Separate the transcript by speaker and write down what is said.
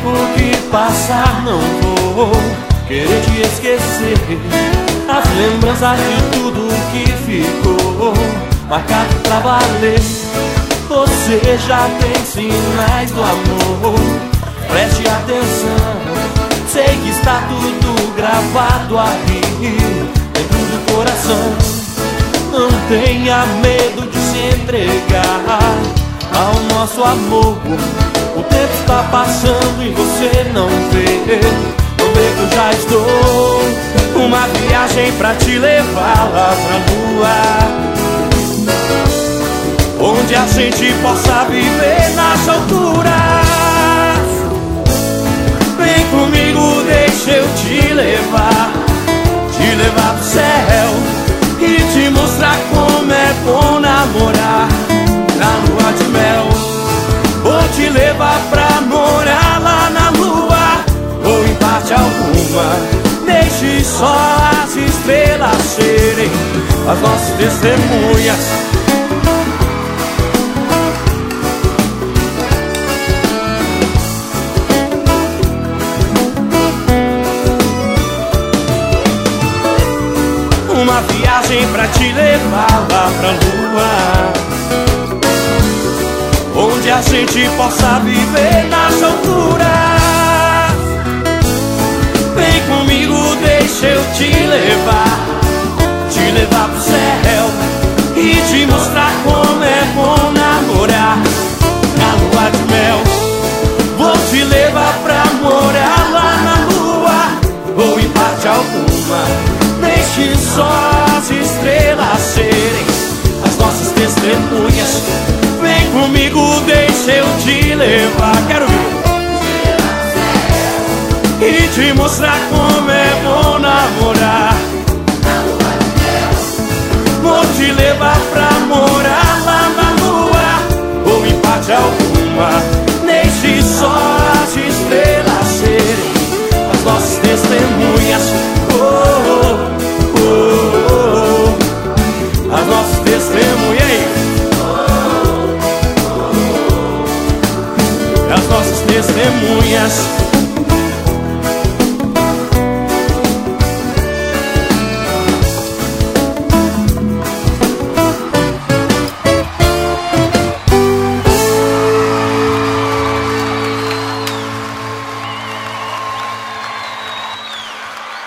Speaker 1: tempo que passar não vou querer te esquecer. As lembranças de tudo que ficou marcado pra valer. Você já tem sinais do amor, preste atenção. Sei que está tudo gravado aqui dentro do coração. Não tenha medo de se entregar ao nosso amor. O tempo está passando e você não vê. Não vê que eu já estou. Uma viagem pra te levar lá pra lua, onde a gente possa viver nas alturas. Vem comigo, deixa eu te levar pro céu e te mostrar como é bom namorar na lua de mel. Vou te levar pra morar lá na lua, ou em parte alguma. Deixe só as estrelas serem as nossas testemunhas. Uma viagem pra te levar lá pra lua, onde a gente possa viver nas alturas. Vem comigo, deixa eu te levar pro céu e te mostrar como é bom namorar na lua de mel. Vou te levar pra morar lá na lua, ou em parte alguma. Deixe só as estrelas serem as nossas testemunhas. Vem comigo, deixa eu te levar, quero ver, e te mostrar como é bom namorar. Vou te levar pra morar lá na lua, ou em parte alguma. Deixe só as estrelas serem as nossas testemunhas. As nossas testemunhas, as nossas testemunhas.